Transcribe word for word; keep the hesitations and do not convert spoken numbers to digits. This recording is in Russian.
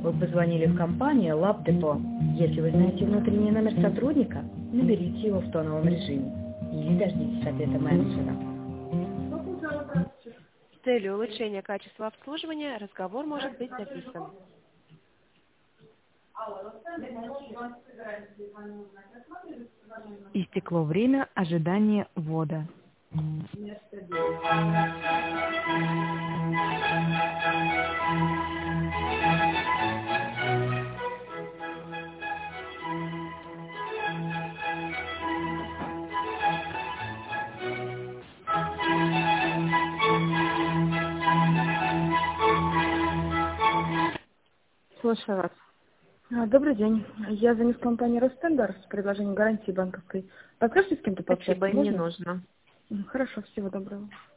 Вы позвонили в компанию Лабдепо. Если вы знаете внутренний номер сотрудника, наберите его в тоновом режиме или дождитесь ответа менеджера. С целью улучшения качества обслуживания разговор может быть записан. Истекло время ожидания ввода. Слушаю вас. А, Добрый день. Я звоню в компанию Ростендар с предложением гарантии банковской. Подскажите, с кем-то пообщаться? Спасибо, им не можно? нужно. М, Хорошо, всего доброго.